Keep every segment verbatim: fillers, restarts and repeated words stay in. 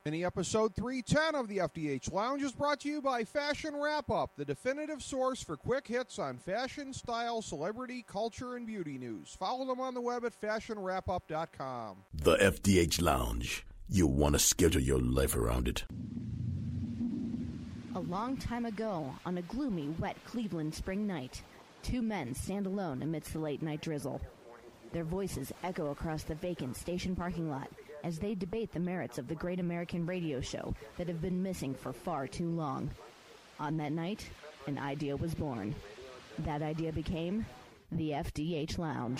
Mini episode three ten of the F D H Lounge is brought to you by Fashion Wrap-Up, the definitive source for quick hits on fashion, style, celebrity, culture, and beauty news. Follow them on the web at fashion wrap up dot com. The F D H Lounge. You want to schedule your life around it. A long time ago, on a gloomy, wet Cleveland spring night, two men stand alone amidst the late-night drizzle. Their voices echo across the vacant station parking lot as they debate the merits of the great American radio show that have been missing for far too long. On that night, an idea was born. That idea became the F D H Lounge.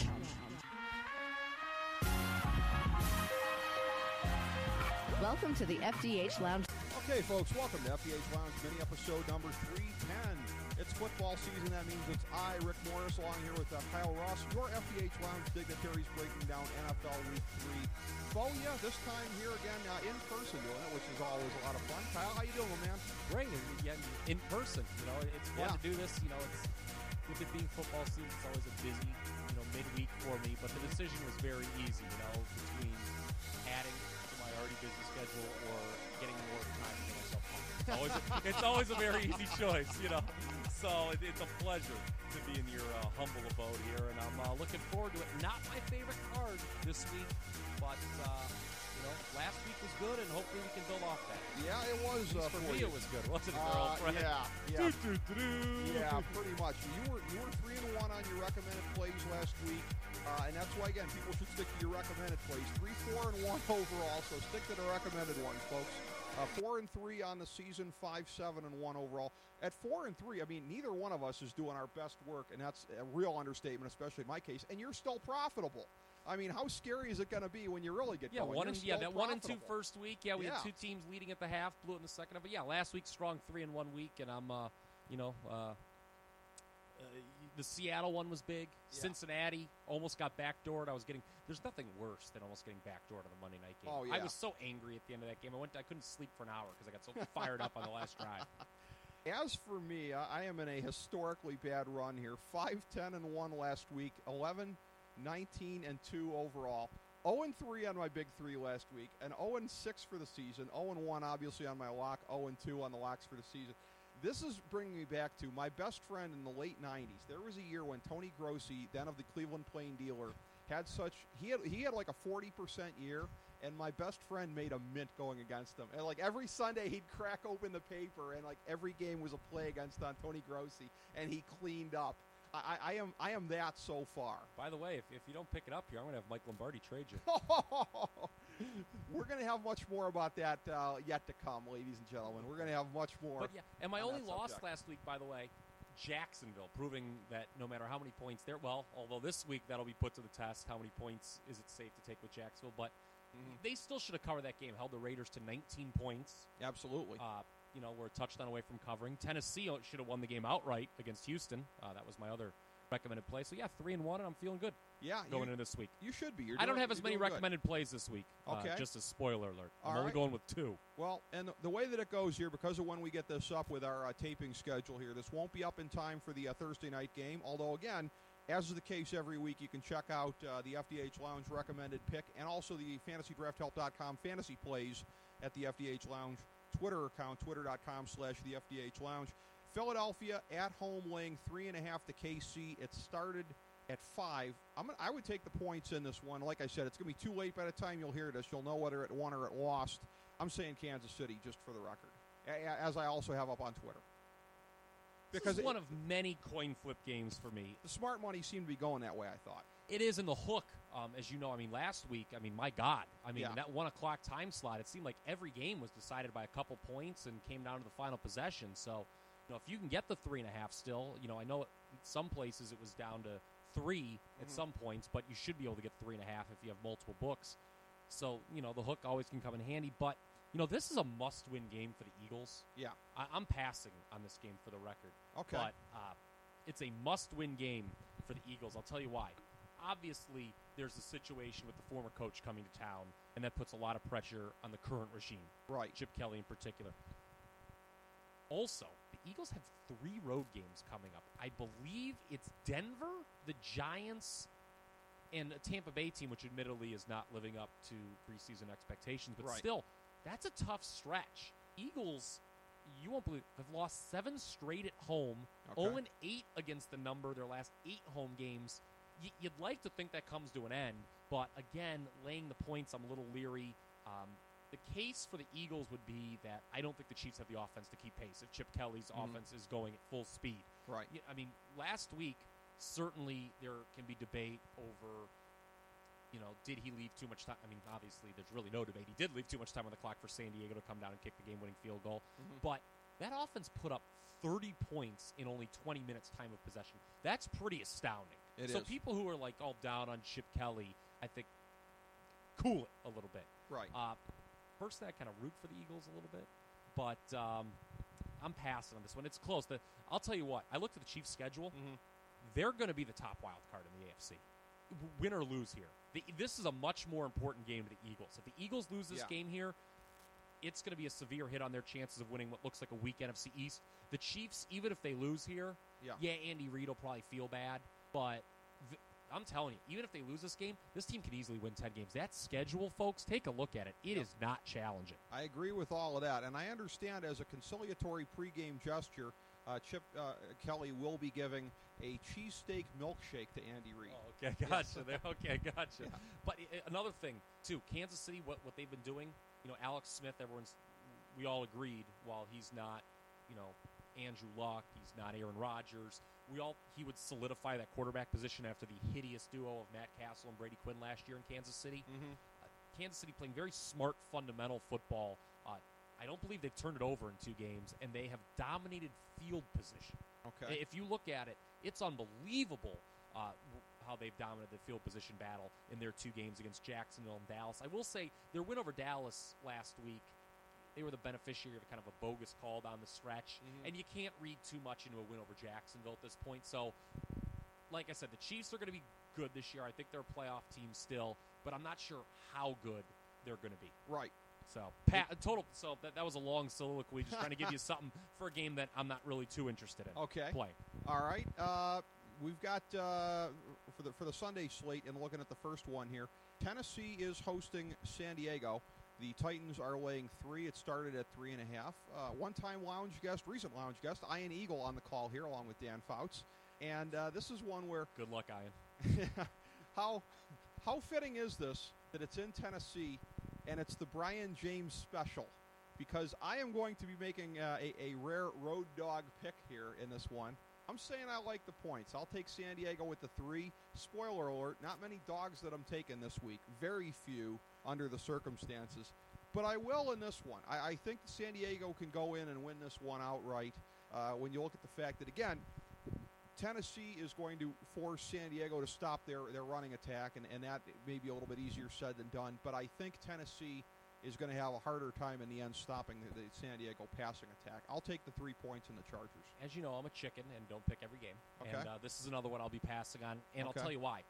Welcome to the F D H Lounge. Okay, folks, welcome to F D H Lounge mini episode number three ten. It's football season. That means it's I, Rick Morris, along here with uh, Kyle Ross, your F D H Lounge dignitaries breaking down N F L Week three. Bo, yeah, this time here again uh, in person doing it, which is always a lot of fun. Kyle, how you doing, man? Great, and again, in person. You know, it's fun Yeah. to do this. You know, it's with it being football season, it's always a busy, you know, midweek for me. But the decision was very easy. You know, between adding to my already busy schedule or getting more time to get myself home. It's always, a, it's always a very easy choice. You know, so it, it's a pleasure to be in your uh, humble abode here, and I'm uh, looking forward to it. Not my favorite card this week, but uh, you know, last week was good, and hopefully we can build off that. Yeah, it was. At least Uh, for for me, you. it was good, wasn't it, Uh, girlfriend? yeah, yeah. Do-do-do-do. Yeah, pretty much. You were you were three and one on your recommended plays last week, uh, and that's why again people should stick to your recommended plays. Three, four, and one overall. So stick to the recommended ones, folks. Uh, four and three on the season, five, seven, and one overall. At four and three, I mean, neither one of us is doing our best work, and that's a real understatement, especially in my case. And you're still profitable. I mean, how scary is it going to be when you really get Yeah, going? one You're and, yeah, still that one and two profitable. first week. Yeah, we Yeah. had two teams leading at the half, blew it in the second half. But yeah, last week strong three and one week, and I'm, uh, you know, uh, uh, the Seattle one was big. Yeah. Cincinnati almost got backdoored. I was getting. There's nothing worse than almost getting backdoored on the Monday night game. Oh, I yeah. was so angry at the end of that game. I went. I couldn't sleep for an hour because I got so fired up on the last drive. As for me, I I am in a historically bad run here. five, ten, and one last week. eleven, nineteen, and two overall. oh and three on my big three last week. And oh and six for the season. oh and one, obviously, on my lock. oh and two on the locks for the season. This is bringing me back to my best friend in the late nineties. There was a year when Tony Grossi, then of the Cleveland Plain Dealer, had such he had he had like a forty percent year, and my best friend made a mint going against him. And like every Sunday he'd crack open the paper, and like every game was a play against on Tony Grossi, and he cleaned up. I, I am I am that so far. By the way, if, if you don't pick it up here, I'm going to have Mike Lombardi trade you. We're going to have much more about that uh, yet to come, ladies and gentlemen. We're going to have much more. But yeah, and my on only that loss subject. last week, by the way, Jacksonville, proving that no matter how many points they're, well, although this week that'll be put to the test, how many points is it safe to take with Jacksonville? But Mhm. they still should have covered that game, held the Raiders to nineteen points. Absolutely. Uh, you know, we're a touchdown away from covering. Tennessee should have won the game outright against Houston. Uh, that was my other recommended play. So yeah, three and one, and I'm feeling good yeah, going you, into this week. you should be. You're I don't doing- have as you're many doing good. recommended plays this week. Okay. Uh, just a spoiler alert. I'm All only right. going with two. Well, and the, the way that it goes here, because of when we get this up with our uh, taping schedule here, this won't be up in time for the uh, Thursday night game. Although, again, as is the case every week, you can check out uh, the F D H Lounge recommended pick and also the fantasy draft help dot com fantasy plays at the F D H Lounge Twitter account, twitter dot com slash the F D H Lounge. Philadelphia at home laying three and a half to K C. It started at five. I'm gonna, I would take the points in this one. Like I said, it's going to be too late by the time you'll hear this. You'll know whether it won or it lost. I'm saying Kansas City, just for the record, a- as I also have up on Twitter. Because Because it's it- one of many coin flip games for me. The smart money seemed to be going that way, I thought. It is in the hook, um, as you know. I mean, last week, I mean, my God. I mean, Yeah. that one o'clock time slot, it seemed like every game was decided by a couple points and came down to the final possession. So, you know, if you can get the three and a half still, you know, I know in some places it was down to three at Mhm. some points, but you should be able to get three and a half if you have multiple books. So, you know, the hook always can come in handy. But, you know, this is a must-win game for the Eagles. Yeah. I- I'm passing on this game for the record. Okay. But uh, it's a must-win game for the Eagles. I'll tell you why. Obviously, there's a situation with the former coach coming to town, and that puts a lot of pressure on the current regime, Right. Chip Kelly in particular. Also, the Eagles have three road games coming up. I believe it's Denver, the Giants, and a Tampa Bay team, which admittedly is not living up to preseason expectations, but Right. still, That's a tough stretch. Eagles, you won't believe, have lost seven straight at home, Okay. oh and eight against the number their last eight home games. Y- you'd like to think that comes to an end, but again, laying the points, I'm a little leery. Um, the case for the Eagles would be that I don't think the Chiefs have the offense to keep pace if Chip Kelly's Mhm. offense is going at full speed. Right. Yeah, I mean, last week, certainly there can be debate over, you know, did he leave too much time? I mean, obviously, there's really no debate. He did leave too much time on the clock for San Diego to come down and kick the game-winning field goal. Mhm. But that offense put up thirty points in only twenty minutes time of possession. That's pretty astounding. It so is. people who are, like, all down on Chip Kelly, I think, cool it a little bit. Right. Uh, personally, I kind of root for the Eagles a little bit, but um, I'm passing on this one. It's close. The, I'll tell you what. I looked at the Chiefs' schedule. Mhm. They're going to be the top wild card in the A F C. W- Win or lose here. The, this is a much more important game to the Eagles. If the Eagles lose this Yeah. game here, it's going to be a severe hit on their chances of winning what looks like a weak N F C East. The Chiefs, even if they lose here, Yeah. yeah, Andy Reid will probably feel bad, but th- I'm telling you, even if they lose this game, this team can easily win ten games. That schedule, folks, take a look at it. It Yep. is not challenging. I agree with all of that, and I understand as a conciliatory pregame gesture, uh, Chip uh, Kelly will be giving a cheesesteak milkshake to Andy Reid. Oh, okay, gotcha. There, okay, gotcha. Yeah. But uh, another thing, too, Kansas City, what what they've been doing, you know, Alex Smith, everyone's, we all agreed, while he's not, you know, Andrew Luck, he's not Aaron Rodgers, we all, he would solidify that quarterback position after the hideous duo of Matt Castle and Brady Quinn last year in Kansas City. Mm-hmm. Uh, Kansas City playing very smart, fundamental football. Uh, I don't believe they've turned it over in two games, and they have dominated field position. Okay. If you look at it, it's unbelievable uh, w- how they've dominated the field position battle in their two games against Jacksonville and Dallas. I will say their win over Dallas last week, they were the beneficiary of kind of a bogus call down the stretch, Mhm. and you can't read too much into a win over Jacksonville at this point. So, like I said, the Chiefs are going to be good this year. I think they're a playoff team still, but I'm not sure how good they're going to be. Right. So, Pat, total. So that, that was a long soliloquy, just trying to give you something for a game that I'm not really too interested in. Okay. Playing. All right. Uh, we've got uh, for the for the Sunday slate, and looking at the first one here, Tennessee is hosting San Diego. The Titans are laying three. It started at three and a half. Uh, one-time lounge guest, recent lounge guest, Ian Eagle on the call here, along with Dan Fouts. And uh, this is one where Good luck, Ian. how how fitting is this that it's in Tennessee and it's the Brian James special? Because I am going to be making uh, a, a rare road dog pick here in this one. I'm saying I like the points. I'll take San Diego with the three. Spoiler alert, not many dogs that I'm taking this week. Very few under the circumstances. But I will in this one. I, I think San Diego can go in and win this one outright uh, when you look at the fact that, again, Tennessee is going to force San Diego to stop their, their running attack, and, and that may be a little bit easier said than done. But I think Tennessee is going to have a harder time in the end stopping the, the San Diego passing attack. I'll take the three points in the Chargers. As you know, I'm a chicken and don't pick every game. Okay. And uh, this is another one I'll be passing on, and Okay. I'll tell you why.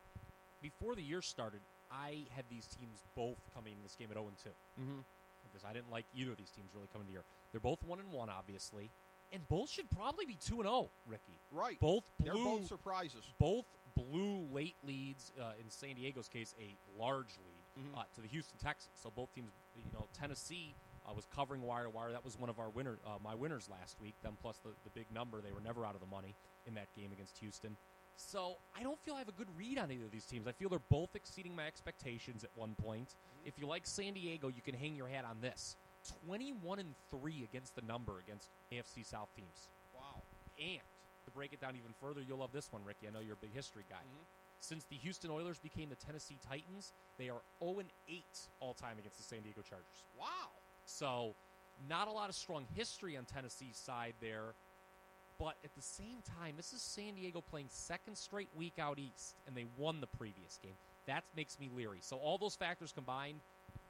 Before the year started, I had these teams both coming in this game at oh and two. Mm-hmm. Because I didn't like either of these teams really coming to the year. They're both one and one, obviously. And both should probably be two and oh, Ricky. Right. Both They're blew, both surprises. both blew late leads, uh, in San Diego's case, a large lead. Mhm. Uh, to the Houston Texans. So both teams, you know, Tennessee uh, was covering wire to wire. That was one of our winner, uh, my winners last week. Them plus the, the big number. They were never out of the money in that game against Houston. So I don't feel I have a good read on either of these teams. I feel they're both exceeding my expectations at one point. If you like San Diego, you can hang your hat on this. twenty-one and three against the number against A F C South teams. Wow. And to break it down even further, you'll love this one, Ricky. I know you're a big history guy. Mhm. Since the Houston Oilers became the Tennessee Titans, they are oh and eight all-time against the San Diego Chargers. Wow. So, not a lot of strong history on Tennessee's side there. But at the same time, this is San Diego playing second straight week out east, and they won the previous game. That makes me leery. So all those factors combined,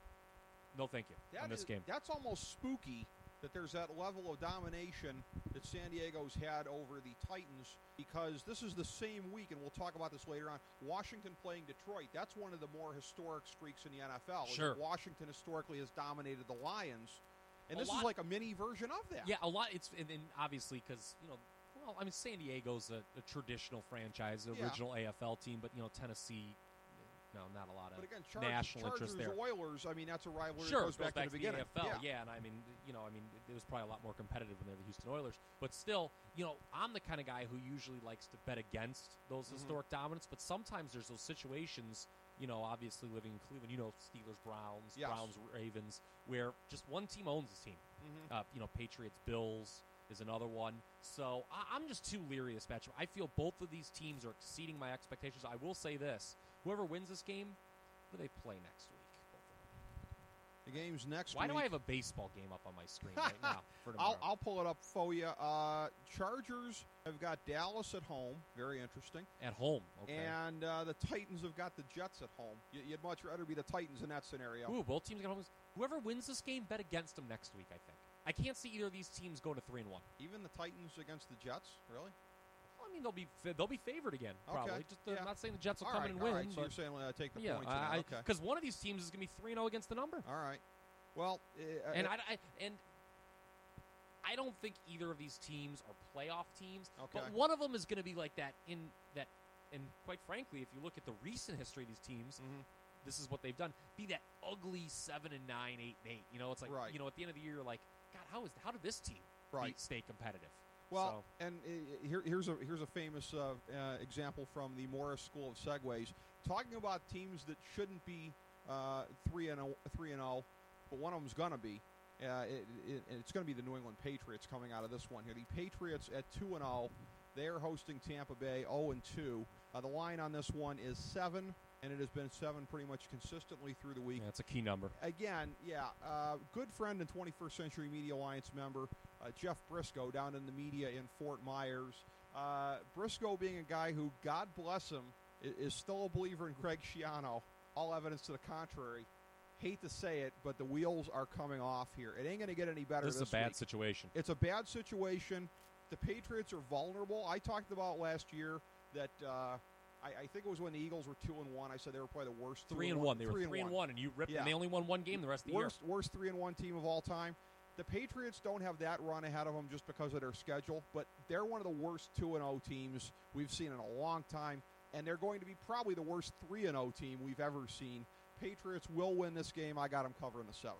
no thank you That on this is- game. That's almost spooky that there's that level of domination that San Diego's had over the Titans, because this is the same week, and we'll talk about this later on, Washington playing Detroit. That's one of the more historic streaks in the N F L. is that Sure. Washington historically has dominated the Lions, and A this lot- is like a mini version of that. Yeah, a lot. It's and, and obviously because you know, well, I mean, San Diego's a, a traditional franchise, the Yeah. original A F L team, but you know, Tennessee, no, not a lot of But again, Chargers, national Chargers interest there. Oilers, I mean, that's a rivalry Sure, that goes, goes back, back to the to beginning. the N F L, yeah. yeah, and I mean, you know, I mean, it was probably a lot more competitive when they were the Houston Oilers. But still, you know, I'm the kind of guy who usually likes to bet against those Mhm. historic dominance. But sometimes there's those situations, you know, obviously living in Cleveland, you know, Steelers, Browns, Yes. Browns, Ravens, where just one team owns the team. Mhm. Uh, you know, Patriots, Bills is another one. So I- I'm just too leery of this matchup. I feel both of these teams are exceeding my expectations. I will say this: whoever wins this game, who do they play next week? Both of them. The game's next Why week. do I have a baseball game up on my screen right now for tomorrow? I'll, I'll pull it up for you. Uh, Chargers have got Dallas at home. Very interesting. At home, okay. And uh, the Titans have got the Jets at home. You, you'd much rather be the Titans in that scenario. Ooh, both teams got home. Whoever wins this game, bet against them next week. I think. I can't see either of these teams go to three and one. Even the Titans against the Jets, really? I mean, they'll be they'll be favored again, probably. Okay, Just uh, yeah. I'm not saying the Jets will All come right, in and all win, right. So but you're saying uh, take the yeah, points. in that. Okay. because one of these teams is going to be three and zero against the number. All right. Well, uh, And uh, I, I and I don't think either of these teams are playoff teams. Okay. But one of them is going to be like that in that. And quite frankly, if you look at the recent history of these teams, mhm. this is what they've done. Be that ugly seven and nine, eight and eight. You know, it's like Right. you know, at the end of the year, you're like, God, how is how did this team Right. be, stay competitive? Well, and uh, here, here's a here's a famous uh, uh, example from the Morris School of Segways, talking about teams that shouldn't be uh, three and three and zero, but one of them's gonna be. Uh, it, it, it's going to be the New England Patriots coming out of this one here. The Patriots at two and zero, they are hosting Tampa Bay zero and two. Uh, the line on this one is seven, and it has been seven pretty much consistently through the week. Yeah, that's a key number. Again, yeah, uh, good friend and twenty-first Century Media Alliance member, uh, Jeff Briscoe, down in the media in Fort Myers. Uh, Briscoe being a guy who, God bless him, is, is still a believer in Greg Schiano. All evidence to the contrary. Hate to say it, but the wheels are coming off here. It ain't going to get any better This this is a bad week. situation. It's a bad situation. The Patriots are vulnerable. I talked about last year that uh, I, I think it was when the Eagles were two and one. I said they were probably the worst. Three two and one. They were three three and one, and you ripped. Yeah. And they only won one game the rest of the worst, Worst three and one team of all time. The Patriots don't have that run ahead of them just because of their schedule, but they're one of the worst two and zero teams we've seen in a long time, and they're going to be probably the worst three and zero team we've ever seen. Patriots will win this game. I got them covering the seven.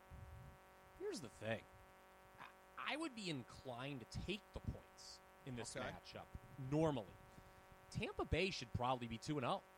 Here's the thing. I, I would be inclined to take the points in this Okay. matchup normally. Tampa Bay should probably be two and zero.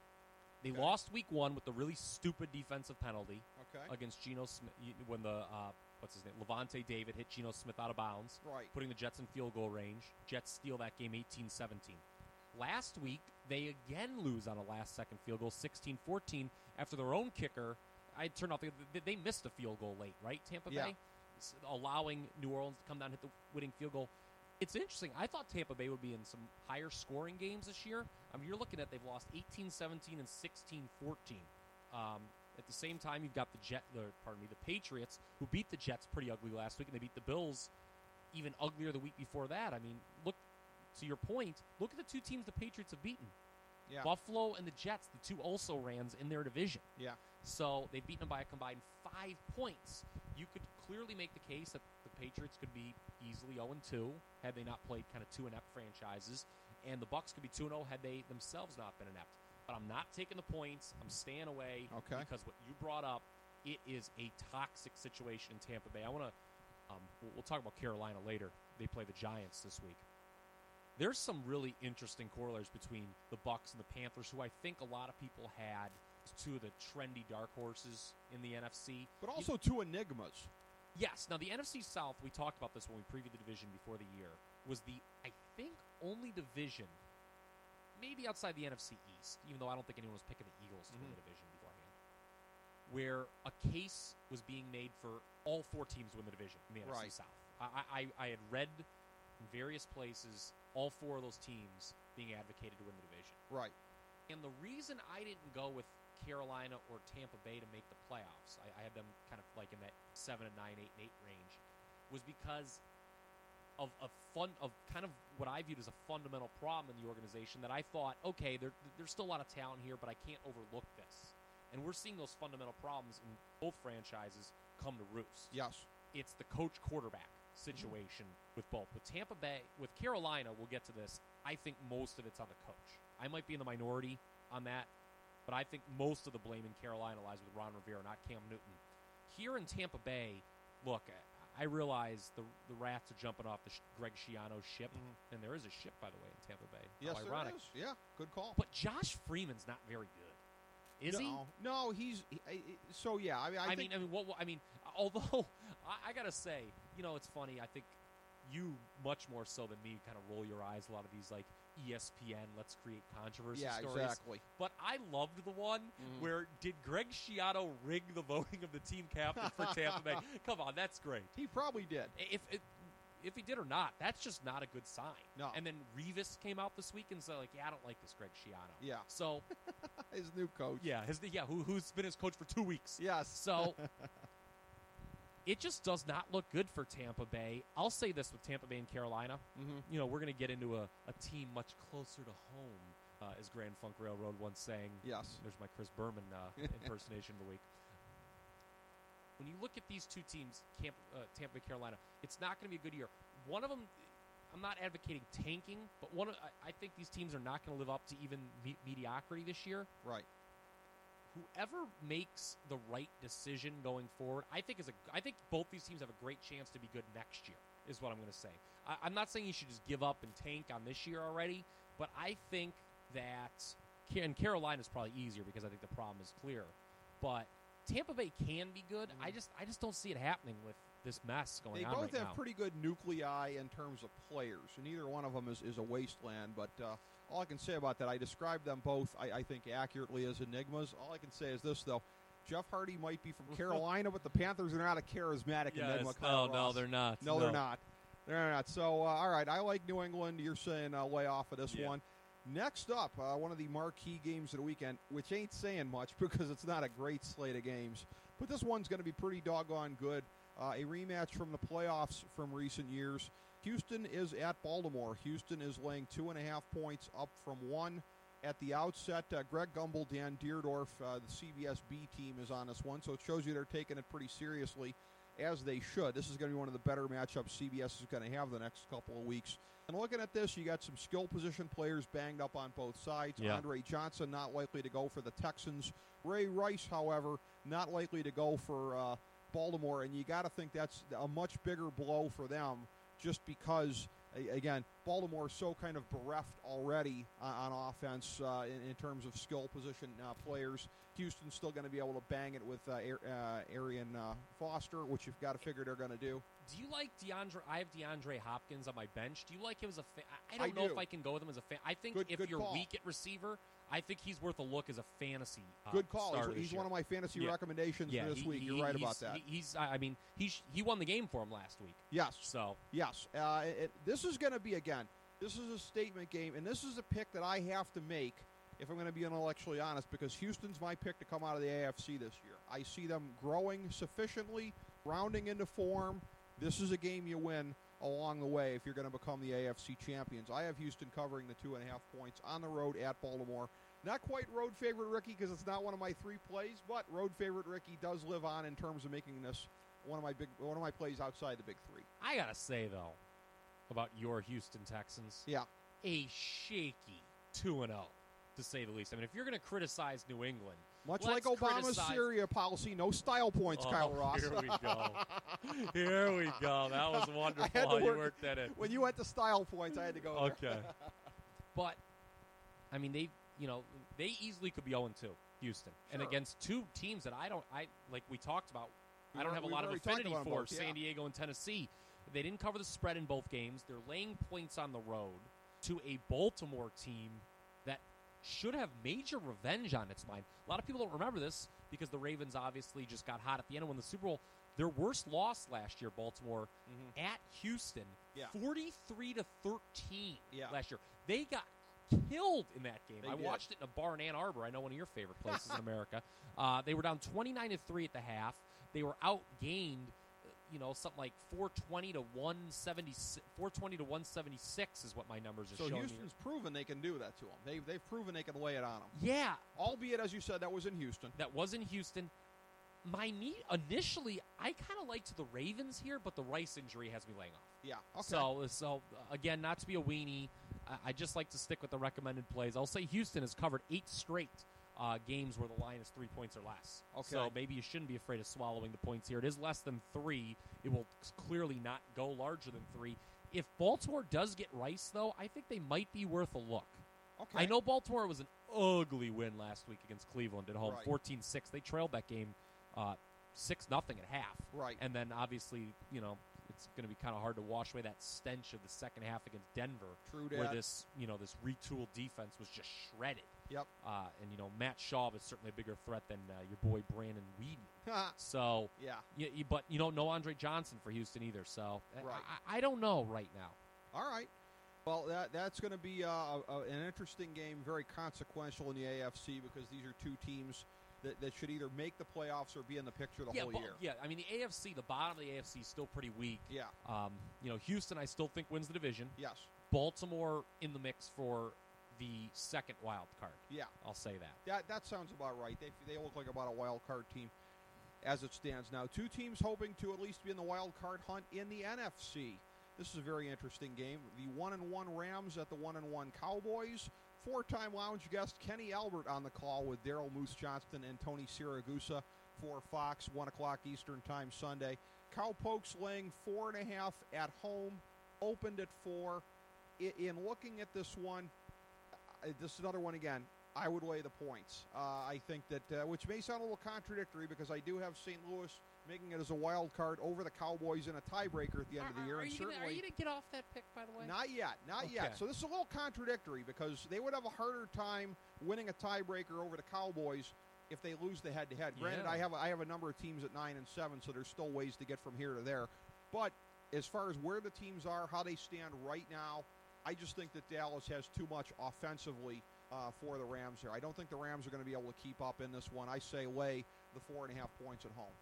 They Okay. lost week one with the really stupid defensive penalty Okay. against Geno Smith when the uh, what's his name Levante David hit Geno Smith out of bounds, Right. putting the Jets in field goal range. Jets steal that game eighteen seventeen. Last week, they again lose on a last-second field goal, sixteen fourteen, after their own kicker. I turned off. They, they missed a field goal late, right? Tampa Yeah. Bay, S- allowing New Orleans to come down and hit the winning field goal. It's interesting. I thought Tampa Bay would be in some higher scoring games this year. I mean, you're looking at they've lost eighteen seventeen and sixteen fourteen. Um, at the same time, you've got the Jet, the, pardon me, the Patriots, who beat the Jets pretty ugly last week, and they beat the Bills even uglier the week before that. I mean, look, to your point, look at the two teams the Patriots have beaten. Yeah. Buffalo and the Jets, the two also-rans in their division. Yeah. So they've beaten them by a combined five points. You could clearly make the case that the Patriots could be easily oh and two had they not played kind of two inept franchises, and the Bucs could be two and oh had they themselves not been inept. But I'm not taking the points. I'm staying away Okay. because what you brought up, it is a toxic situation in Tampa Bay. I want to um, we'll, we'll talk about Carolina later. They play the Giants this week. There's some really interesting corollaries between the Bucs and the Panthers, who I think a lot of people had as two of the trendy dark horses in the N F C. But also two enigmas. Yes. Now, the N F C South, we talked about this when we previewed the division before the year, was the, I think, only division, maybe outside the N F C East, even though I don't think anyone was picking the Eagles to win Mhm. the division beforehand, where a case was being made for all four teams to win the division in the N F C Right. South. I, I, I had read in various places all four of those teams being advocated to win the division. Right. And the reason I didn't go with Carolina or Tampa Bay to make the playoffs, I, I had them kind of like in that seven and nine, eight and eight range, was because of a fun of kind of what I viewed as a fundamental problem in the organization that I thought, okay, there, there's still a lot of talent here, but I can't overlook this. And we're seeing those fundamental problems in both franchises come to roost. Yes. It's the coach quarterback situation with both. With Tampa Bay, with Carolina, we'll get to this. I think most of it's on the coach. I might be in the minority on that, but I think most of the blame in Carolina lies with Ron Rivera, not Cam Newton. Here in Tampa Bay, look, I realize the the Rats are jumping off the Sh- Greg Schiano ship, mm-hmm. and there is a ship, by the way, in Tampa Bay. Yes, How ironic. there is. Yeah, good call. But Josh Freeman's not very good, is no, he? No, he's he, so yeah. I mean, I, I think, mean, I mean, what, what, I mean, although I, I gotta say, you know, it's funny. I think you much more so than me kind of roll your eyes a lot of these like E S P N let's create controversy yeah, stories. exactly. But I loved the one mm. where did Greg Schiano rig the voting of the team captain for Tampa Bay? Come on, that's great. He probably did. If if, if he did or not, that's just not a good sign. No. And then Revis came out this week and said like, yeah, I don't like this Greg Schiano. Yeah. So his new coach. Yeah, his yeah, who who's been his coach for two weeks. Yes. So it just does not look good for Tampa Bay. I'll say this with Tampa Bay and Carolina. Mm-hmm. You know, we're going to get into a, a team much closer to home, uh, as Grand Funk Railroad once sang. Yes. There's my Chris Berman uh, impersonation of the week. When you look at these two teams, Camp, uh, Tampa Bay, Carolina, it's not going to be a good year. One of them, I'm not advocating tanking, but one of, I, I think these teams are not going to live up to even me- mediocrity this year. Right. Whoever makes the right decision going forward, I think is a. I think both these teams have a great chance to be good next year. Is what I'm going to say. I, I'm not saying you should just give up and tank on this year already, but I think that and Carolina's probably easier because I think the problem is clear. But Tampa Bay can be good. Mm-hmm. I just I just don't see it happening with this mess going they on right now. They both have pretty good nuclei in terms of players, and neither one of them is, is a wasteland. But uh, all I can say about that, I described them both, I, I think, accurately as enigmas. All I can say is this, though. Jeff Hardy might be from Carolina, but the Panthers are not a charismatic yes, enigma. No, no, they're not. No, no, they're not. They're not. So, uh, all right, I like New England. You're saying uh, lay off of this yeah. one. Next up, uh, one of the marquee games of the weekend, which ain't saying much because it's not a great slate of games. But this one's going to be pretty doggone good. Uh, a rematch from the playoffs from recent years. Houston is at Baltimore. Houston is laying two and a half points up from one. At the outset, uh, Greg Gumbel, Dan Deerdorf, uh, the C B S B team is on this one, so it shows you they're taking it pretty seriously, as they should. This is going to be one of the better matchups C B S is going to have the next couple of weeks. And looking at this, you got some skill position players banged up on both sides. Yeah. Andre Johnson not likely to go for the Texans. Ray Rice, however, not likely to go for uh, Baltimore, and you got to think that's a much bigger blow for them just because, again, Baltimore's so kind of bereft already on, on offense uh, in, in terms of skill position uh, players. Houston's still going to be able to bang it with uh, uh, Arian uh, Foster, which you've got to figure they're going to do. Do you like DeAndre? I have DeAndre Hopkins on my bench. Do you like him as a fan? I don't I know do. if I can go with him as a fan. I think good, if good you're call. weak at receiver, I think he's worth a look as a fantasy uh, Good call. starter He's, he's this one of my fantasy yeah. recommendations yeah, for this he, week. He, You're right he's, about that. He, he's. I mean, he he won the game for him last week. Yes. So yes. Uh, it, this is going to be again. This is a statement game, and this is a pick that I have to make if I'm going to be intellectually honest, because Houston's my pick to come out of the A F C this year. I see them growing sufficiently, rounding into form. This is a game you win along the way if you're going to become the A F C champions. I have Houston covering the two and a half points on the road at Baltimore. Not quite road favorite Ricky because it's not one of my three plays, but road favorite Ricky does live on in terms of making this one of my big one of my plays outside the big three. I gotta say though, about your Houston Texans, yeah, a shaky two and zero. To say the least. I mean, if you're going to criticize New England, much like Obama's criticize... Syria policy, no style points, oh, Kyle Ross. Here we go. Here we go. That was wonderful how work, you worked that in. When you went to style points, I had to go okay. there. But, I mean, they, you know, they easily could be oh and two, Houston. Sure. And against two teams that I don't, I like we talked about, we I don't were, have a we lot of affinity for, both, San yeah. Diego and Tennessee. They didn't cover the spread in both games. They're laying points on the road to a Baltimore team that should have major revenge on its mind. A lot of people don't remember this because the Ravens obviously just got hot at the end and won the Super Bowl. Their worst loss last year, Baltimore, mm-hmm. at Houston, yeah. forty-three to thirteen yeah. last year. They got killed in that game. They I did. watched it in a bar in Ann Arbor. I know one of your favorite places in America. Uh, they were down twenty-nine to three at the half. They were outgained, you know, something like four twenty to one seventy, four twenty to one seventy-six is what my numbers are so showing. So Houston's here. proven they can do that to them. They've, they've proven they can lay it on them. Yeah. Albeit, as you said, that was in Houston. That was in Houston. My knee, initially, I kind of liked the Ravens here, but the Rice injury has me laying off. Yeah. Okay. So, so again, not to be a weenie, I, I just like to stick with the recommended plays. I'll say Houston has covered eight straight uh, games where the line is three points or less. Okay. So maybe you shouldn't be afraid of swallowing the points here. It is less than three. It will clearly not go larger than three. If Baltimore does get Rice, though, I think they might be worth a look. Okay. I know Baltimore was an ugly win last week against Cleveland at home, Right. fourteen six. They trailed that game uh, six nothing at half. Right. And then, obviously, you know, it's going to be kind of hard to wash away that stench of the second half against Denver, True where dat. this, you know, this retooled defense was just shredded. Yep. Uh, and, you know, Matt Schaub is certainly a bigger threat than uh, your boy Brandon Weeden. So, yeah. you, you, but you don't know Andre Johnson for Houston either. So, Right. I, I don't know right now. All right. Well, that that's going to be uh, a, a, an interesting game, very consequential in the A F C because these are two teams that, that should either make the playoffs or be in the picture the yeah, whole but, year. Yeah, I mean, the A F C, the bottom of the A F C is still pretty weak. Yeah. Um, you know, Houston, I still think wins the division. Yes. Baltimore in the mix for the second wild card. Yeah. I'll say that. That that sounds about right. They they look like about a wild card team as it stands now. Two teams hoping to at least be in the wild card hunt in the N F C. This is a very interesting game. The one and one Rams at the one and one Cowboys. Four-time lounge guest Kenny Albert on the call with Daryl Moose Johnston and Tony Siragusa for Fox, one o'clock Eastern Time Sunday. Cowpokes laying four and a half at home, opened at four. I, in looking at this one, uh, this is another one again. I would lay the points. Uh, I think that, uh, which may sound a little contradictory because I do have Saint Louis making it as a wild card over the Cowboys in a tiebreaker at the end Are, of the year. are, and you certainly, gonna, are you going to get off that pick, by the way? not yet, not Okay. yet. So this is a little contradictory because they would have a harder time winning a tiebreaker over the Cowboys if they lose the head-to-head. Granted, Yeah. I have a, I have a number of teams at nine and seven, so there's still ways to get from here to there. But as far as where the teams are, how they stand right now, I just think that Dallas has too much offensively uh, for the Rams here. I don't think the Rams are going to be able to keep up in this one. I say lay the four and a half points at home.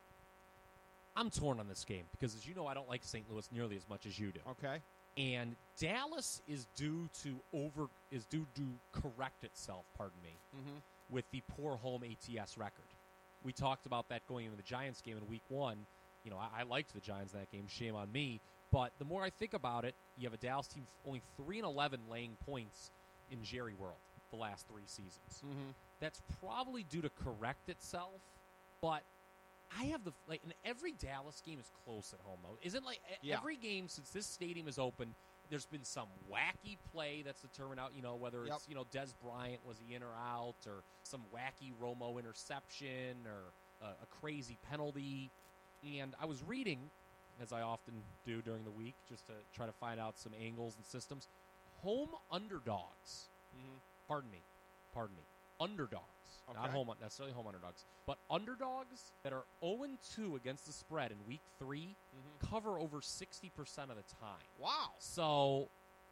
I'm torn on this game because, as you know, I don't like Saint Louis nearly as much as you do. Okay. And Dallas is due to over is due to correct itself. Pardon me. Mm-hmm. With the poor home A T S record. We talked about that going into the Giants game in week one. You know, I, I liked the Giants in that game. Shame on me. But the more I think about it, you have a Dallas team only three and eleven laying points in Jerry World the last three seasons. Mm-hmm. That's probably due to correct itself. But I have the like, and every Dallas game is close at home though. Isn't like e- Yeah. every game since this stadium is open? There's been some wacky play that's determined out, you know, whether it's, Yep. you know, Des Bryant, was he in or out, or some wacky Romo interception, or a, a crazy penalty. And I was reading, as I often do during the week, just to try to find out some angles and systems. Home underdogs, Mm-hmm. pardon me, pardon me, underdogs, not Okay. home necessarily home underdogs, but underdogs that are oh and two against the spread in week three Mm-hmm. cover over sixty percent of the time. Wow. So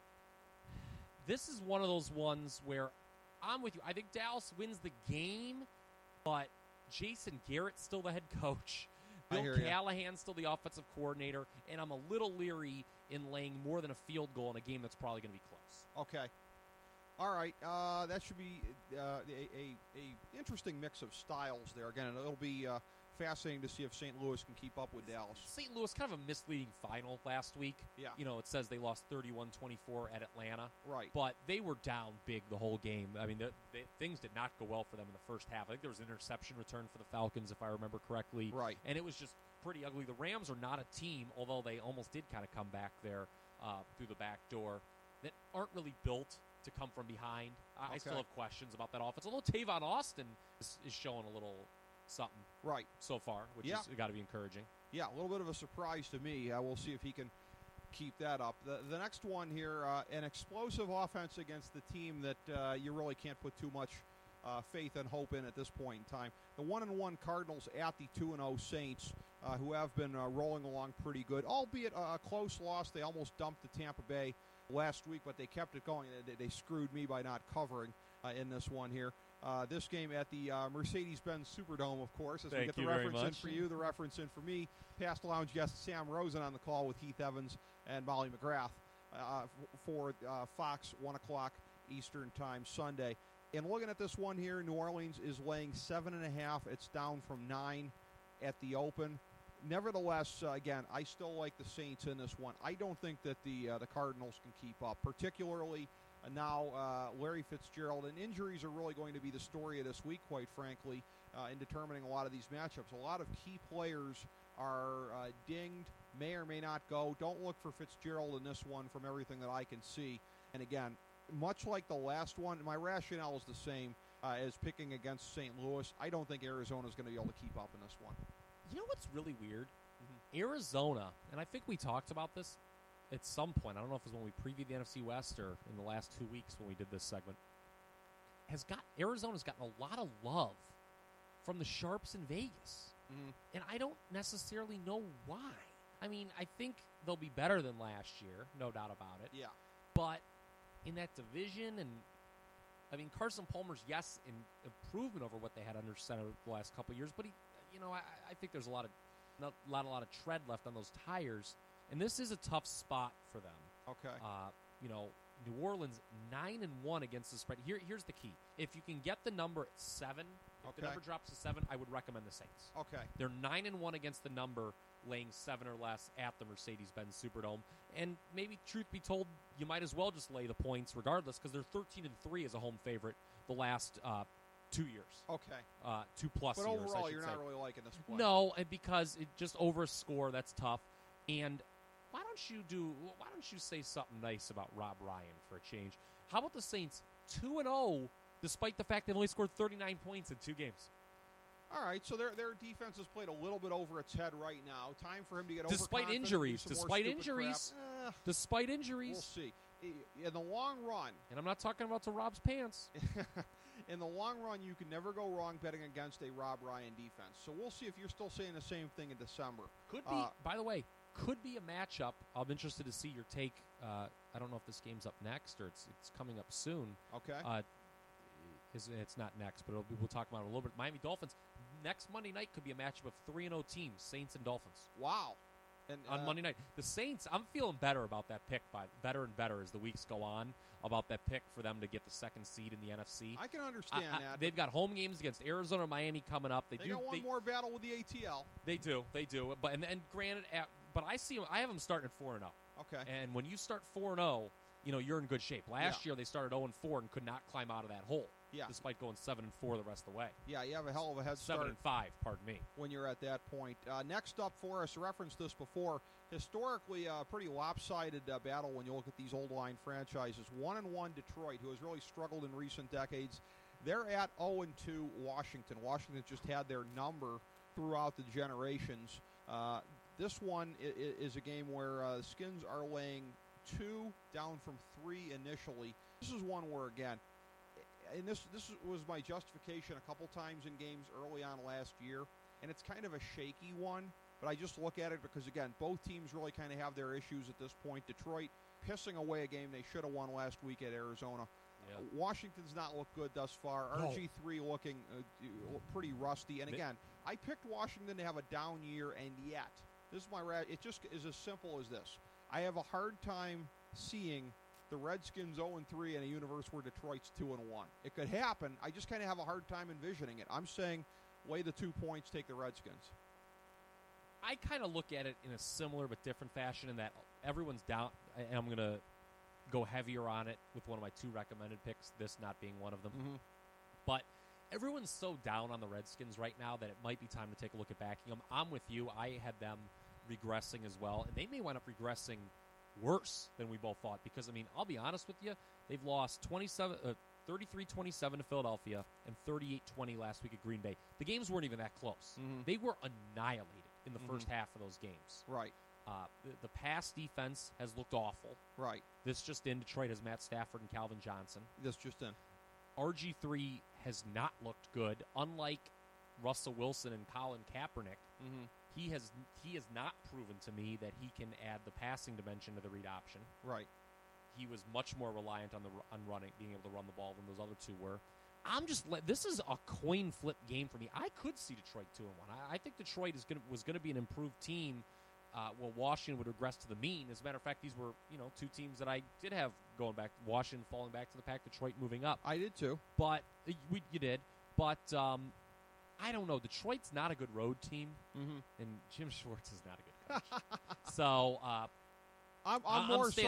this is one of those ones where I'm with you. I think Dallas wins the game, but Jason Garrett's still the head coach. I Bill hear ya. Callahan's still the offensive coordinator, and I'm a little leery in laying more than a field goal in a game that's probably going to be close. Okay. All right. Uh, that should be uh, a, a, a interesting mix of styles there. Again, it'll be uh, fascinating to see if Saint Louis can keep up with Dallas. Saint Louis, kind of a misleading final last week. Yeah. You know, it says they lost thirty-one twenty-four at Atlanta. Right. But they were down big the whole game. I mean, the, the, things did not go well for them in the first half. I think there was an interception return for the Falcons, if I remember correctly. Right. And it was just pretty ugly. The Rams are not a team, although they almost did kind of come back there uh, through the back door, that aren't really built to come from behind. I, I Okay. still have questions about that offense, although Tavon Austin is, is showing a little something Right. so far, which Yeah. has got to be encouraging. Yeah, a little bit of a surprise to me. Uh, we'll see if he can keep that up. The, the next one here, uh, an explosive offense against the team that uh, you really can't put too much uh, faith and hope in at this point in time. The one and one Cardinals at the two and oh Saints, uh, who have been uh, rolling along pretty good, albeit a, a close loss. They almost dumped the Tampa Bay last week, but they kept it going. They, they screwed me by not covering uh, in this one here. Uh, this game at the uh, Mercedes-Benz Superdome, of course, as we Thank get the you very reference in much. for you, the reference in for me. Past lounge guest Sam Rosen on the call with Heath Evans and Molly McGrath uh, f- for uh, Fox, one o'clock Eastern Time Sunday. And looking at this one here, New Orleans is laying seven and a half. It's down from nine at the open. Nevertheless, uh, again, I still like the Saints in this one. I don't think that the uh, the Cardinals can keep up, particularly Uh, now, uh, Larry Fitzgerald, and injuries are really going to be the story of this week, quite frankly, uh, in determining a lot of these matchups. A lot of key players are uh, dinged, may or may not go. Don't look for Fitzgerald in this one from everything that I can see. And again, much like the last one, my rationale is the same uh, as picking against Saint Louis. I don't think Arizona is going to be able to keep up in this one. You know what's really weird? Mm-hmm. Arizona, and I think we talked about this at some point. I don't know if it was when we previewed the N F C West or in the last two weeks when we did this segment. Has got Arizona's gotten a lot of love from the sharps in Vegas. Mm-hmm. And I don't necessarily know why. I mean, I think they'll be better than last year, no doubt about it. Yeah. But in that division, and I mean, Carson Palmer's, yes, in improvement over what they had under center the last couple of years, but he, you know, I, I think there's a lot of, not, a lot, a lot of tread left on those tires, and this is a tough spot for them. Okay. Uh, you know, New Orleans nine and one against the spread. Here, here's the key: if you can get the number at seven, if okay. the number drops to seven, I would recommend the Saints. Okay. They're nine and one against the number, laying seven or less at the Mercedes-Benz Superdome. And maybe, truth be told, you might as well just lay the points regardless, because they're thirteen and three as a home favorite the last uh, two years. Okay. Uh, two plus but years. overall, I should you're say. not really liking this play. No, and because it just over a score, that's tough. And why don't you do? Why don't you say something nice about Rob Ryan for a change? How about the Saints two and zero, despite the fact they've only scored thirty-nine points in two games? All right, so their their defense has played a little bit over its head right now. Time for him to get despite overconfident, injuries. do some Despite more stupid injuries. crap. Eh, Despite injuries. We'll see. In the long run, and I'm not talking about to Rob's pants. in the long run, you can never go wrong betting against a Rob Ryan defense. So we'll see if you're still saying the same thing in December. Could be. Uh, by the way, could be a matchup. I'm interested to see your take. Uh, I don't know if this game's up next or it's it's coming up soon. Okay. Uh, is it's not next, but it'll be, we'll talk about it a little bit. Miami Dolphins next Monday night could be a matchup of three and zero teams, Saints and Dolphins. Wow. And, on uh, Monday night, the Saints. I'm feeling better about that pick. By better and better as the weeks go on about that pick for them to get the second seed in the N F C. I can understand I, I, that. They've got home games against Arizona, and Miami coming up. They, They do. got one they, more battle with the A T L. They do. They do. But and, and granted, at, but I see them. I have them starting at four and zero. Okay. And when you start four and zero, you know you're in good shape. Last Yeah. year they started zero and four and could not climb out of that hole. Yeah. Despite going seven and four the rest of the way. Yeah, you have a hell of a head start. Seven and five. Pardon me. When you're at that point. Uh, next up for us, referenced this before. Historically, a uh, pretty lopsided uh, battle when you look at these old line franchises. One and one Detroit, who has really struggled in recent decades. They're at zero and two Washington. Washington just had their number throughout the generations. Uh, this one is, is a game where uh, Skins are laying two, down from three initially. This is one where, again, and this this was my justification a couple times in games early on last year, and it's kind of a shaky one, but I just look at it because, again, both teams really kind of have their issues at this point. Detroit pissing away a game they should have won last week at Arizona. Yeah. Washington's not looked good thus far. No. R G three looking uh, pretty rusty. And again, I picked Washington to have a down year, and yet, this is my ra- it just is as simple as this. I have a hard time seeing the Redskins zero and three in a universe where Detroit's two and one. It could happen. I just kind of have a hard time envisioning it. I'm saying lay the two points, take the Redskins. I kind of look at it in a similar but different fashion in that everyone's down, and I'm going to go heavier on it with one of my two recommended picks, this not being one of them. Mm-hmm. But everyone's so down on the Redskins right now that it might be time to take a look at backing them. I'm with you. I had them regressing as well, and they may wind up regressing worse than we both thought because, I mean, I'll be honest with you, they've lost twenty-seven, uh, thirty-three twenty-seven to Philadelphia and thirty-eight twenty last week at Green Bay. The games weren't even that close. Mm-hmm. They were annihilated in the Mm-hmm. first half of those games. Right, Uh, the, the pass defense has looked awful. right. This just in, Detroit has Matt Stafford and Calvin Johnson. This just in. R G three has not looked good. Unlike Russell Wilson and Colin Kaepernick, Mm-hmm. he has he has not proven to me that he can add the passing dimension to the read option. Right. He was much more reliant on the on running, being able to run the ball than those other two were. I'm just let this is a coin flip game for me. I could see Detroit two and one. I, I think Detroit is going was going to be an improved team. Uh, well, Washington would regress to the mean. As a matter of fact, these were you know two teams that I did have going back. Washington falling back to the pack, Detroit moving up. I did too. But uh, we, you did. But um, I don't know. Detroit's not a good road team, Mm-hmm. and Jim Schwartz is not a good coach. so uh, I'm, I'm I- I'm more staying so. away.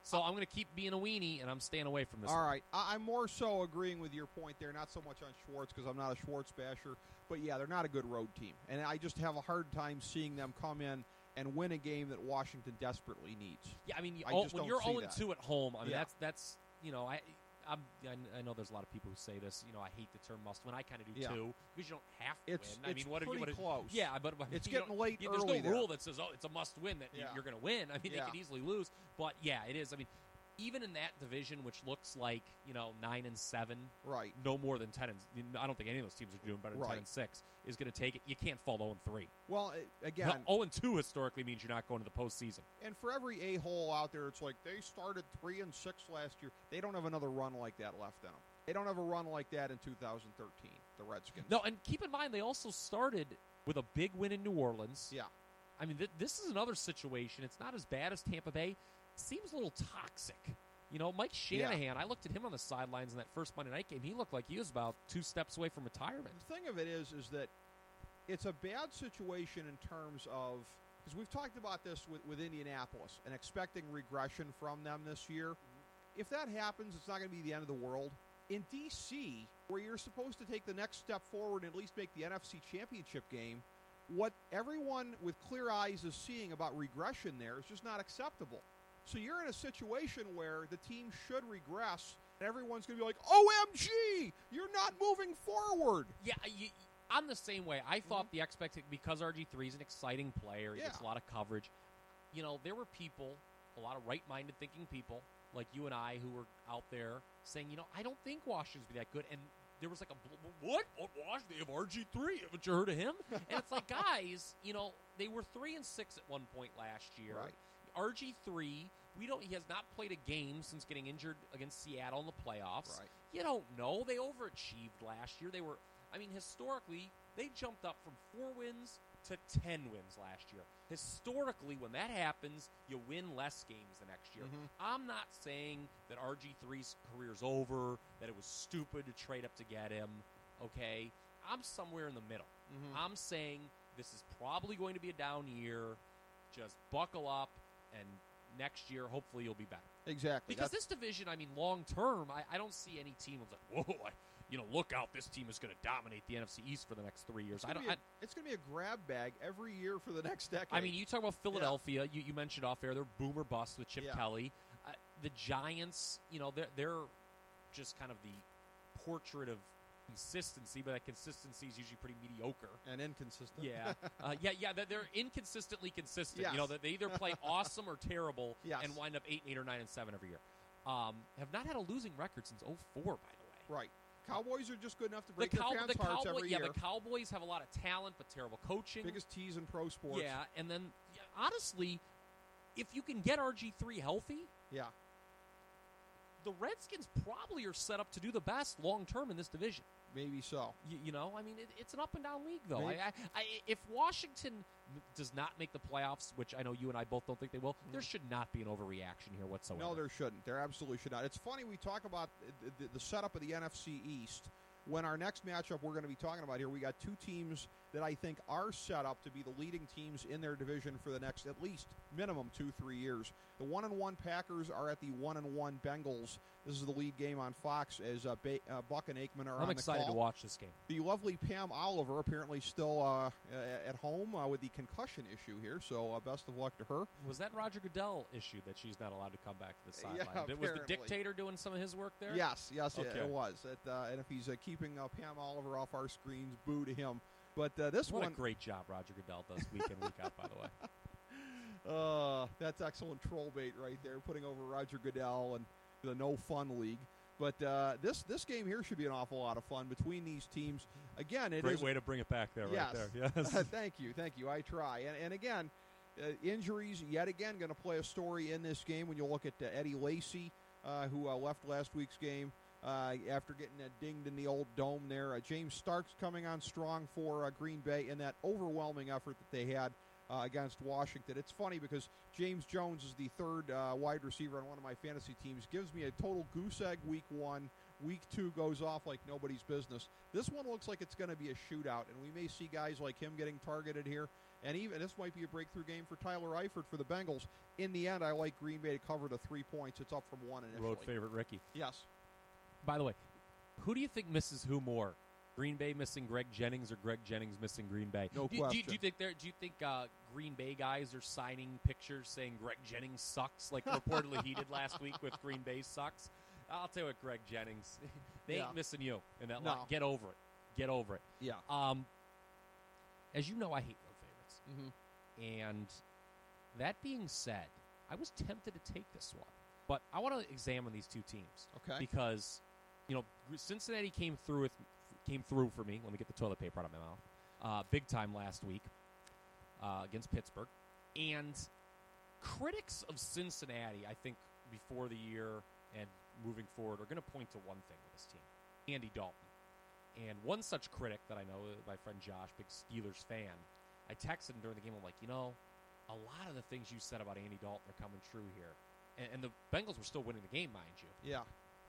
So I'm going to keep being a weenie, and I'm staying away from this All one. right. I- I'm more so agreeing with your point there, not so much on Schwartz because I'm not a Schwartz basher. But, yeah, they're not a good road team. And I just have a hard time seeing them come in and win a game that Washington desperately needs. Yeah, I mean, you, I oh, just when don't you're see oh and two that. at home, I mean, Yeah. that's, that's you know, I I'm, I know there's a lot of people who say this. You know, I hate the term must win. I kind of do, Yeah. too, because you don't have to It's- win. I it's mean, what if you pretty what if- close. Yeah, but, but It's you getting don't- late yeah, There's early no rule there. that says, oh, it's a must-win, that you- Yeah. you're going to win. I mean, Yeah. they could easily lose. But, yeah, it is. I mean, even in that division, which looks like, you know, nine and seven, Right. no more than ten and I don't think any of those teams are doing better than Right. ten and six is going to take it. You can't fall oh and three. Well, uh, again, oh and two historically means you're not going to the postseason. and for every a-hole out there, it's like they started three and six last year. They don't have another run like that left in them. They don't have a run like that in two thousand thirteen, the Redskins. No, and keep in mind they also started with a big win in New Orleans. Yeah. I mean, th- this is another situation. It's not as bad as Tampa Bay. Seems a little toxic. You know, Mike Shanahan, I looked at him on the sidelines in that first Monday night game. He looked like he was about two steps away from retirement. The thing of it is, is that it's a bad situation in terms of, because we've talked about this with, with Indianapolis and expecting regression from them this year. If that happens, it's not going to be the end of the world. In D C, where you're supposed to take the next step forward and at least make the N F C Championship game, what everyone with clear eyes is seeing about regression there is just not acceptable. So you're in a situation where the team should regress, and everyone's going to be like, O M G, you're not moving forward. Yeah, you, I'm the same way. I thought mm-hmm. the expectation, because R G three is an exciting player, he yeah. gets a lot of coverage. You know, there were people, a lot of right-minded thinking people, like you and I, who were out there saying, you know, I don't think Washington's be that good. And there was like a, what? What Washington? They have R G three. Haven't you heard of him? And it's like, guys, you know, they were three and six at one point last year. Right. R G three, we don't. He has not played a game since getting injured against Seattle in the playoffs. Right. You don't know. They overachieved last year. They were, I mean, historically, they jumped up from four wins to ten wins last year. Historically, when that happens, you win less games the next year. Mm-hmm. I'm not saying that R G three's career's over, that it was stupid to trade up to get him, okay? I'm somewhere in the middle. Mm-hmm. I'm saying this is probably going to be a down year. Just buckle up, and next year, hopefully, you'll be better. Exactly. Because That's- this division, I mean, long term, I, I don't see any team that's like, whoa, I, you know, look out, this team is going to dominate the N F C East for the next three years. It's I gonna don't. be a- I, it's going to be a grab bag every year for the next decade. I mean, you talk about Philadelphia. You, you mentioned off air, they're boomer bust with Chip Yeah. Kelly. Uh, the Giants, you know, they're they're just kind of the portrait of consistency, but that consistency is usually pretty mediocre. And inconsistent. Yeah, uh, yeah, yeah. They're, they're inconsistently consistent. Yes. You know, that they either play awesome or terrible, Yes. and wind up eight, eight or nine and seven every year. Um, have not had a losing record since oh four, by the way. Right. Cowboys are just good enough to The, break Cow- their fans' the hearts Cowboy, every yeah, year. the Cowboys have a lot of talent, but terrible coaching. Biggest tease in pro sports. Yeah, and then yeah, honestly, if you can get R G three healthy, Yeah. the Redskins probably are set up to do the best long term in this division. Maybe so. You, you know, I mean, it, it's an up and down league, though. I, Maybe. I, I, if Washington m- does not make the playoffs, which I know you and I both don't think they will, Mm-hmm. there should not be an overreaction here whatsoever. No, there shouldn't. There absolutely should not. It's funny we talk about the, the, the setup of the N F C East. When our next matchup we're going to be talking about here, we got two teams that I think are set up to be the leading teams in their division for the next at least minimum two, three years. The one and one Packers are at the one and one Bengals. This is the lead game on Fox as uh, ba- uh, Buck and Aikman are I'm on excited the call. to watch this game. The lovely Pam Oliver apparently still uh, at home uh, with the concussion issue here, so uh, best of luck to her. Was that Roger Goodell issue that she's not allowed to come back to the Yeah, sideline? Was the apparently. dictator doing some of his work there? Yes, yes, it- Okay. it was. It, uh, and if he's uh, keeping uh, Pam Oliver off our screens, boo to him. But uh, this What one, a great job Roger Goodell does week in, week out, by the way. uh, that's excellent troll bait right there, putting over Roger Goodell and the No Fun League. But uh, this this game here should be an awful lot of fun between these teams. Again, it Great is way to bring it back there, Yes. right there. Yes. thank you, thank you. I try. And, and again, uh, injuries yet again going to play a story in this game when you look at uh, Eddie Lacy, uh, who uh, left last week's game uh, after getting uh, dinged in the old dome there. Uh, James Starks coming on strong for uh, Green Bay in that overwhelming effort that they had uh, against Washington. It's funny because James Jones is the third uh, wide receiver on one of my fantasy teams. Gives me a total goose egg week one. Week two goes off like nobody's business. This one looks like it's going to be a shootout, and we may see guys like him getting targeted here. And even this might be a breakthrough game for Tyler Eifert for the Bengals. In the end, I like Green Bay to cover the three points. It's up from one initially. Road favorite, Ricky. Yes. By the way, who do you think misses who more? Green Bay missing Greg Jennings or Greg Jennings missing Green Bay? No do, question. Do, do you think there? Do you think uh, Green Bay guys are signing pictures saying Greg Jennings sucks, like reportedly he did last week with Green Bay sucks? I'll tell you what, Greg Jennings, they yeah. ain't missing you in that no. line. Get over it. Get over it. Yeah. Um, as you know, I hate road favorites. Mm-hmm. And that being said, I was tempted to take this one, but I want to examine these two teams. Okay. Because, you know, Cincinnati came through with came through for me. Let me get the toilet paper out of my mouth. Uh, big time last week uh, against Pittsburgh. And critics of Cincinnati, I think, before the year and moving forward are going to point to one thing with this team, Andy Dalton. And one such critic that I know, my friend Josh, big Steelers fan, I texted him during the game. I'm like, you know, a lot of the things you said about Andy Dalton are coming true here. And, and the Bengals were still winning the game, mind you. Yeah.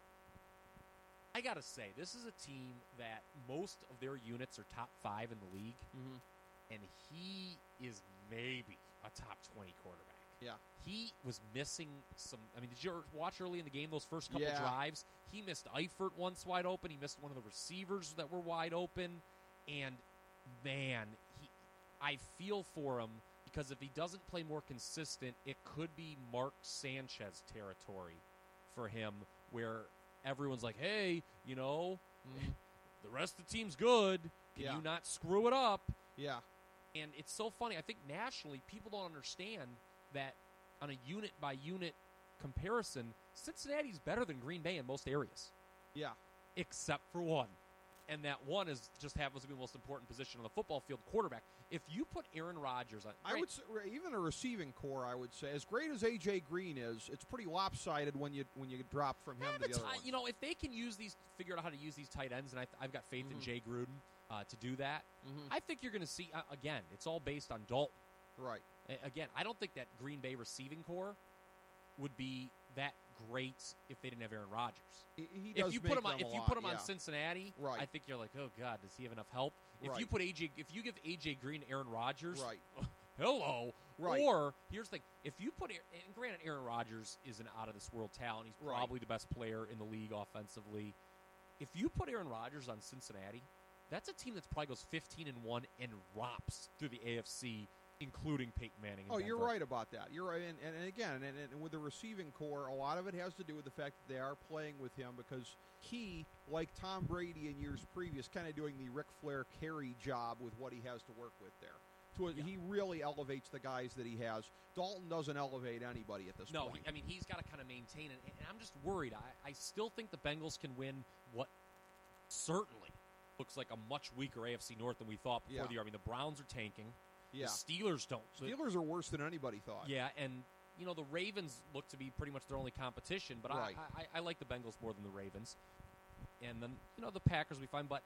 I got to say, this is a team that most of their units are top five in the league, mm-hmm. and he is maybe a top twenty quarterback. Yeah. He was missing some – I mean, did you watch early in the game, those first couple yeah. drives? He missed Eifert once wide open. He missed one of the receivers that were wide open. And, man, he, I feel for him because if he doesn't play more consistent, it could be Mark Sanchez territory for him where – everyone's like, hey, you know, mm. the rest of the team's good. Can yeah. you not screw it up? Yeah. And it's so funny. I think nationally people don't understand that on a unit-by-unit comparison, Cincinnati's better than Green Bay in most areas. Yeah. Except for one. And that one is just happens to be the most important position on the football field, quarterback. If you put Aaron Rodgers on... I would say, even a receiving core, I would say, as great as A J. Green is, it's pretty lopsided when you when you drop from him to the other You know, if they can use these, figure out how to use these tight ends, and I, I've got faith mm-hmm. in Jay Gruden uh, to do that, mm-hmm. I think you're going to see, uh, again, it's all based on Dalton. Right. A- again, I don't think that Green Bay receiving core would be that great if they didn't have Aaron Rodgers. He, he does if you make put him on, them if a you lot, put him yeah. on Cincinnati, right. I think you're like, oh God, does he have enough help? If right. you put A J, if you give A J Green Aaron Rodgers, right. hello. Right. Or here's the thing: if you put, and granted, Aaron Rodgers is an out of this world talent. He's right. probably the best player in the league offensively. If you put Aaron Rodgers on Cincinnati, that's a team that probably goes fifteen and one and romps through the A F C, including Peyton Manning. Oh, Denver. you're right about that. You're right, and, and, and again, and, and with the receiving core, a lot of it has to do with the fact that they are playing with him because he, like Tom Brady in years previous, kind of doing the Ric Flair carry job with what he has to work with there. To a, yeah. He really elevates the guys that he has. Dalton doesn't elevate anybody at this no, point. No, I mean, he's got to kind of maintain it, and I'm just worried. I, I still think the Bengals can win what certainly looks like a much weaker A F C North than we thought before yeah. the year. I mean, the Browns are tanking. Yeah. The Steelers don't. Steelers are worse than anybody thought. Yeah, and, you know, the Ravens look to be pretty much their only competition, but right. I, I, I like the Bengals more than the Ravens. And then, you know, the Packers we find, but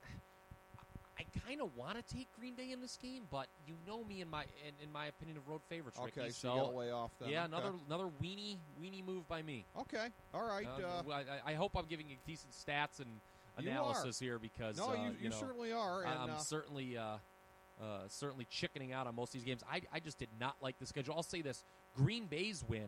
I kind of want to take Green Bay in this game, but you know me in my in, in my opinion of road favorites, Ricky. Okay, so, so you got to lay off then. Yeah, okay. another another weenie weenie move by me. Okay, all right. Uh, uh, I, I hope I'm giving you decent stats and analysis here because no, uh, you, you, you know, certainly are. And, I'm uh, certainly uh, uh, certainly chickening out on most of these games. I I just did not like the schedule. I'll say this: Green Bay's win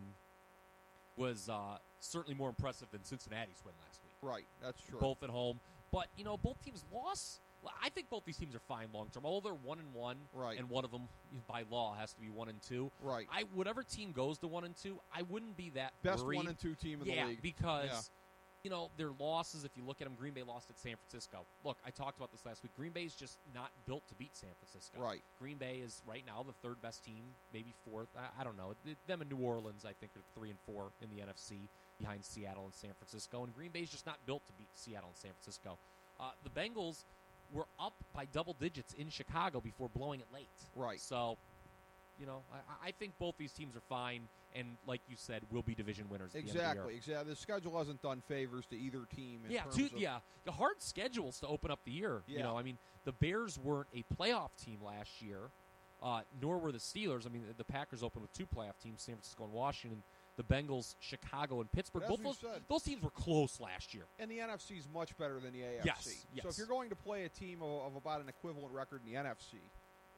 was uh, certainly more impressive than Cincinnati's win last week. Right, that's true. Both at home, but you know, both teams lost. I think both these teams are fine long term. Although they're one and one, right. and one of them by law has to be one and two. Right. I whatever team goes to one and two, I wouldn't be that best worried. one and two team in yeah, the league. because yeah. you know their losses. If you look at them, Green Bay lost at San Francisco. Look, I talked about this last week. Green Bay is just not built to beat San Francisco. Right. Green Bay is right now the third best team, maybe fourth. I, I don't know. Them and New Orleans, I think, are three and four in the N F C behind Seattle and San Francisco. And Green Bay is just not built to beat Seattle and San Francisco. Uh, the Bengals were up by double digits in Chicago before blowing it late. Right. So, you know, I, I think both these teams are fine, and like you said, will be division winners. At exactly. The end of the year. Exactly. The schedule hasn't done favors to either team. In yeah. terms Two, of, yeah. The hard schedules to open up the year. Yeah. You know, I mean, the Bears weren't a playoff team last year, uh, nor were the Steelers. I mean, the, the Packers opened with two playoff teams: San Francisco and Washington. The Bengals, Chicago, and Pittsburgh. Both those, said, those teams were close last year. And the N F C is much better than the A F C. Yes, yes. So if you're going to play a team of, of about an equivalent record in the N F C,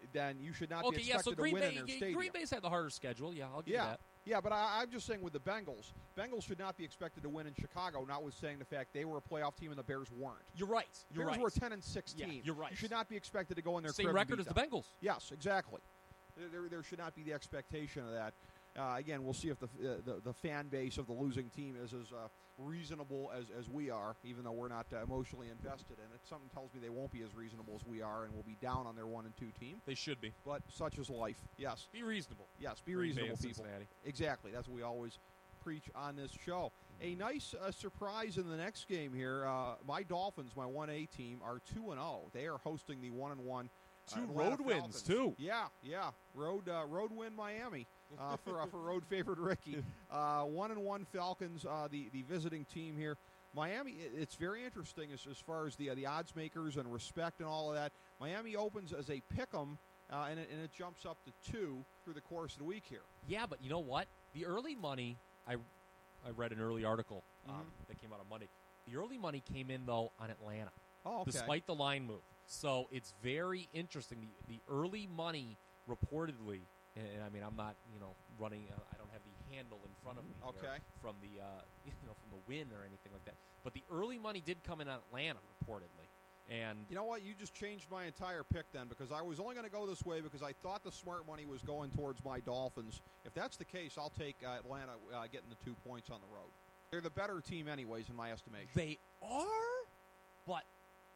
then you should not Okay, be yeah, expected so Green to win Bay, in their yeah, stadium. Green Bay's had the harder schedule. Yeah, I'll give Yeah. you that. Yeah, but I, I'm just saying with the Bengals, Bengals should not be expected to win in Chicago, notwithstanding the fact they were a playoff team and the Bears weren't. You're right. You're Bears right. were a ten and six Yeah, team. you're right. You should not be expected to go in their Same crib and record beat as the them. Bengals. Yes, exactly. There, there, there should not be the expectation of that. Uh, again, we'll see if the, uh, the the fan base of the losing team is as uh, reasonable as, as we are, even though we're not uh, emotionally invested in it. Something tells me they won't be as reasonable as we are, and will be down on their one and two team. They should be. But such is life. Yes. Be reasonable. Yes, be Green Bay reasonable, and people. Cincinnati. Exactly. That's what we always preach on this show. A nice uh, surprise in the next game here. Uh, my Dolphins, my one A team, are two and oh. They are hosting the one and one. Two uh, road Atlanta wins, Falcons. too. Yeah, yeah. Road uh, road win Miami uh, for uh, for road favorite Ricky. Uh, one and one Falcons, uh, the the visiting team here. Miami, it, it's very interesting as, as far as the uh, the odds makers and respect and all of that. Miami opens as a pick'em, uh, and it, and it jumps up to two through the course of the week here. Yeah, but you know what? The early money, I I read an early article um, Mhm. that came out on Monday. The early money came in, though, on Atlanta, Oh, okay. despite the line move. So it's very interesting. The, the early money reportedly, and, and I mean, I'm not, you know, running, uh, I don't have the handle in front of me here Okay. from the, uh, you know, from the win or anything like that. But the early money did come in on Atlanta, reportedly. And You know what? You just changed my entire pick then, because I was only going to go this way because I thought the smart money was going towards my Dolphins. If that's the case, I'll take uh, Atlanta uh, getting the two points on the road. They're the better team anyways, in my estimation. they are, but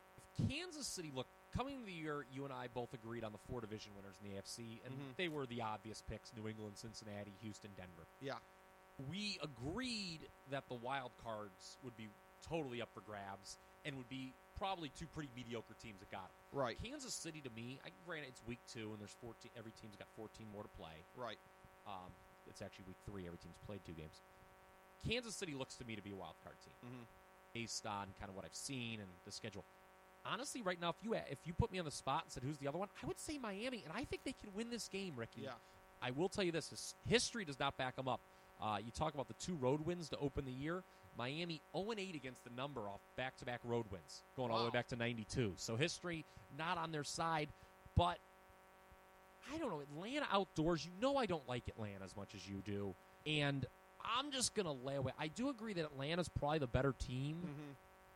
if Kansas City, look, coming into the year, you and I both agreed on the four division winners in the A F C, and Mhm. they were the obvious picks: New England, Cincinnati, Houston, Denver. Yeah. We agreed that the wild cards would be totally up for grabs and would be probably two pretty mediocre teams that got them. Right, Kansas City, to me, I granted it's week two and there's fourteen. Every team's got fourteen more to play. right. Um, it's actually week three. Every team's played two games. Kansas City looks to me to be a wild card team Mm-hmm. based on kind of what I've seen and the schedule. Honestly, right now, if you if you put me on the spot and said who's the other one, I would say Miami, and I think they can win this game, Ricky. Yeah. I will tell you this: his, history does not back them up. Uh, you talk about the two road wins to open the year. Miami oh and eight against the number off back-to-back road wins, going all the way Wow. back to ninety-two. So history not on their side, but I don't know. Atlanta outdoors, you know I don't like Atlanta as much as you do, and I'm just going to lay away. I do agree that Atlanta's probably the better team, Mm-hmm.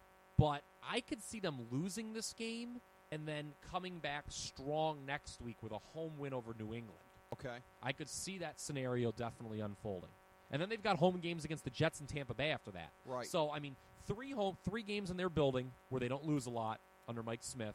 but I could see them losing this game and then coming back strong next week with a home win over New England. Okay. I could see that scenario definitely unfolding. And then they've got home games against the Jets and Tampa Bay after that. Right. So, I mean, three home, three games in their building where they don't lose a lot under Mike Smith.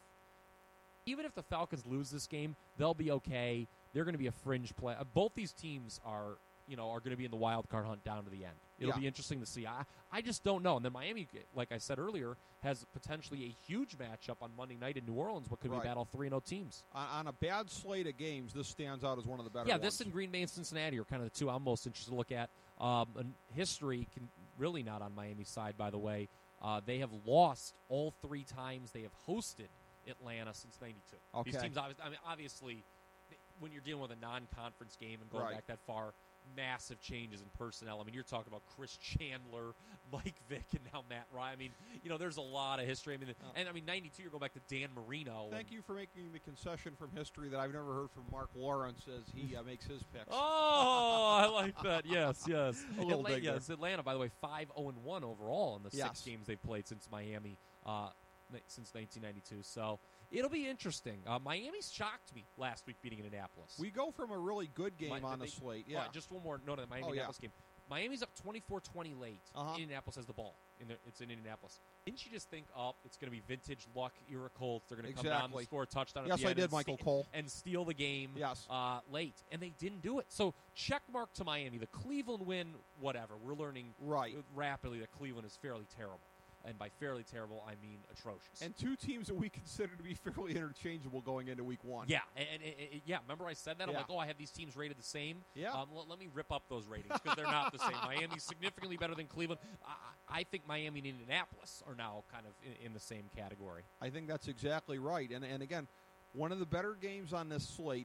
Even if the Falcons lose this game, they'll be okay. They're going to be a fringe play. Uh, both these teams are, you know, are going to be in the wild card hunt down to the end. It'll Yeah. be interesting to see. I, I just don't know. And then Miami, like I said earlier, has potentially a huge matchup on Monday night in New Orleans. What could Right. be battle three and oh teams? On, on a bad slate of games, this stands out as one of the better Yeah, ones. this and Green Bay and Cincinnati are kind of the two I'm most interested to look at. Um, and history can really not on Miami's side, by the way. Uh, they have lost all three times they have hosted Atlanta since ninety-two. These Okay. teams, obvi- I mean, obviously, when you're dealing with a non-conference game and going Right. back that far, massive changes in personnel. I mean, you're talking about Chris Chandler, Mike Vick, and now Matt Ryan. I mean, you know, there's a lot of history. I mean, Oh. and I mean, ninety-two, you're going back to Dan Marino. Thank and, you for making the concession from history that I've never heard from Mark Lawrence as he uh, makes his picks. Oh, I like that. Yes, yes. A little Atlanta, dig there. yes, Atlanta, by the way, five oh and one overall in the Yes. six games they've played since Miami, uh, ni- since nineteen ninety-two. So it'll be interesting. Uh, Miami's shocked me last week beating Indianapolis. We go from a really good game Mi- on the they- slate. Oh, Yeah. just one more note on the Miami Oh, yeah. Indianapolis game. Miami's up twenty-four twenty late. Uh-huh. Indianapolis has the ball. In the, it's in Indianapolis. Didn't you just think, oh, it's going to be vintage luck, era Colts. They're going to come down Exactly. and score a touchdown at Yes, the I end did, and Michael ste- Cole. and steal the game Yes. uh, late. And they didn't do it. So check mark to Miami. The Cleveland win, whatever. We're learning Right. rapidly that Cleveland is fairly terrible. And by fairly terrible, I mean atrocious. And two teams that we consider to be fairly interchangeable going into week one. yeah, and, and, and- and- yeah. Remember I said that? I'm Yeah. like, oh, I have these teams rated the same. Yeah. Um, let, let me rip up those ratings because they're not the same. Miami's significantly better than Cleveland. I, I think Miami and Indianapolis are now kind of in, in the same category. I think that's exactly right. And and again, one of the better games on this slate